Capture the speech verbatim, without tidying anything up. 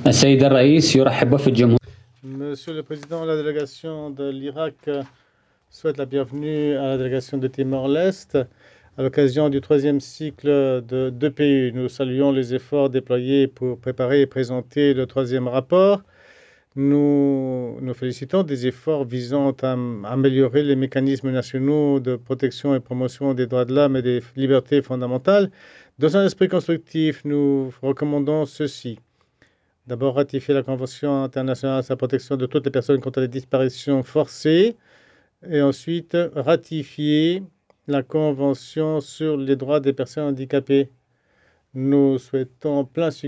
السيد الرئيس يرحب وفد جمهورية Monsieur le Président, la délégation de l'Irak souhaite la bienvenue à la délégation de Timor-Leste. À l'occasion du troisième cycle de deux P U, nous saluons les efforts déployés pour préparer et présenter le troisième rapport. Nous nous félicitons des efforts visant à améliorer les mécanismes nationaux de protection et promotion des droits de l'homme et des libertés fondamentales. Dans un esprit constructif, nous recommandons ceci. D'abord, ratifier la Convention internationale sur la protection de toutes les personnes contre les disparitions forcées. Et ensuite, ratifier la Convention sur les droits des personnes handicapées. Nous souhaitons plein succès